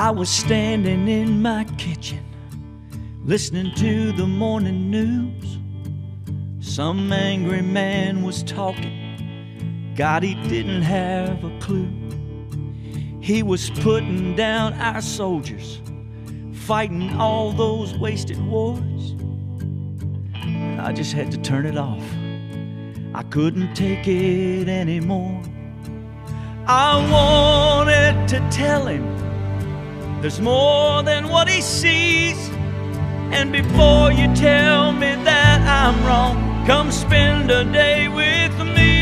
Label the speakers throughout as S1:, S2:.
S1: I was standing in my kitchen, listening to the morning news. Some angry man was talking, God, he didn't have a clue. He was putting down our soldiers, fighting all those wasted wars. I just had to turn it off. I couldn't take it anymore. I wanted to tell him there's more than what he sees. And before you tell me that I'm wrong, come spend a day with me.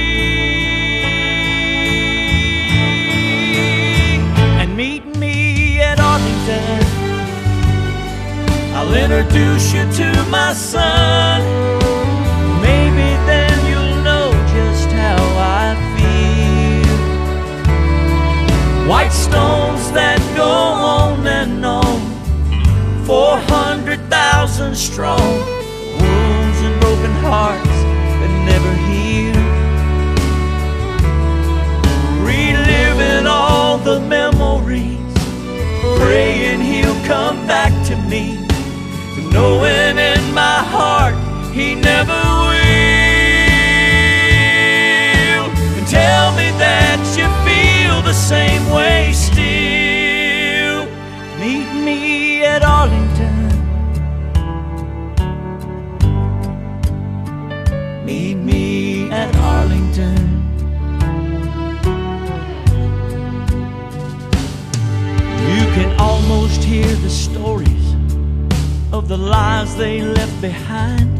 S1: And meet me at Arlington. I'll introduce you to my son. Maybe then you'll know just how I feel. White stones that go on and on, 400,000 strong, wounds and broken hearts that never heal. Reliving all the memories, praying he'll come back to me, knowing in my heart he never will. And tell me that you feel the same way still. Meet me at Arlington. Meet me at Arlington. You can almost hear the stories of the lives they left behind.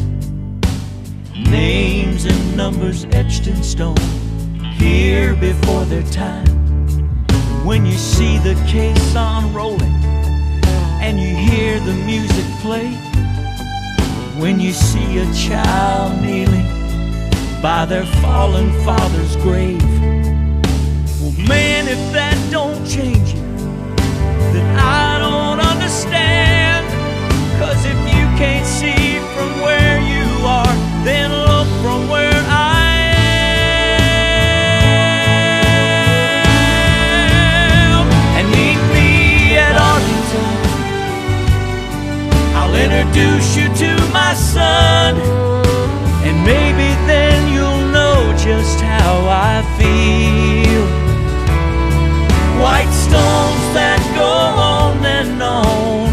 S1: Names and numbers etched in stone, here before their time. When you see the caisson rolling and you hear the music play, when you see a child kneeling by their fallen father's grave, well, man, if that don't change you, then I don't understand. 'Cause if you can't see from where you are, then look from where I am. And meet me at Arlington. I'll introduce you to my son. And maybe then you'll know just how I feel. White stones that go on and on,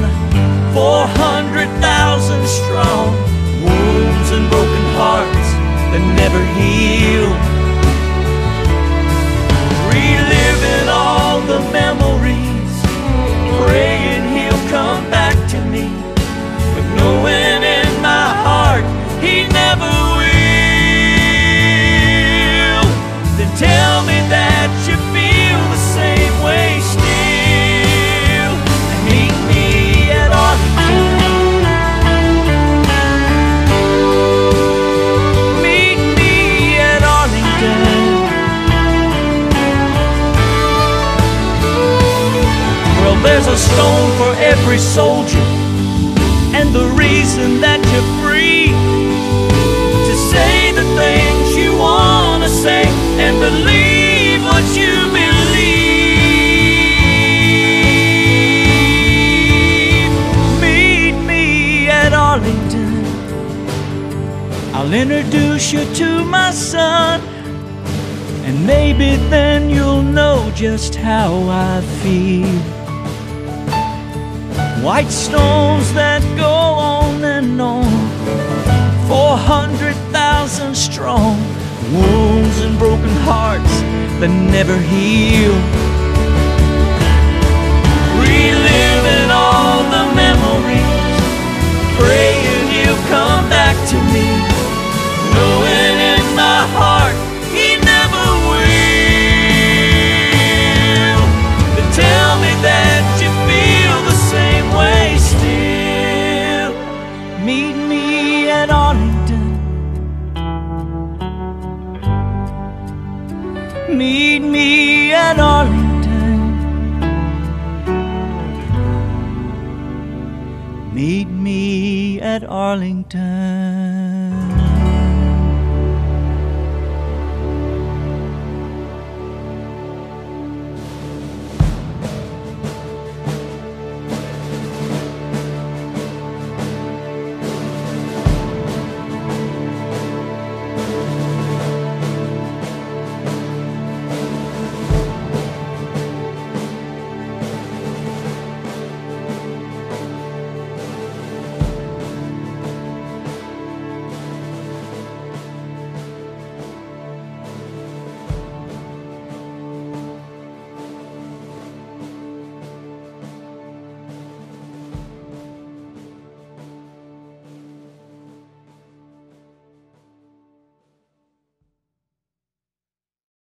S1: 400,000 strong, wounds and broken hearts that never heal. Reliving all the memories, praying he'll come back to me, but knowing in my heart he never will. Then tell me that you feel the same way still. And meet me at Arlington. Meet me at Arlington. Well, there's a stone for every soldier, and the reason that you're free to say the things you want to say and believe what you believe. Meet me at Arlington. I'll introduce you to my son, and maybe then you'll know just how I feel. White stones that go on and on, 400,000 strong, wounds and broken hearts that never heal. Reliving all the memories, praying you'll come back to me, knowing in my heart he never will. But tell me that you feel the same way still. Meet me at Arlington. Meet me at Arlington. Meet me at Arlington.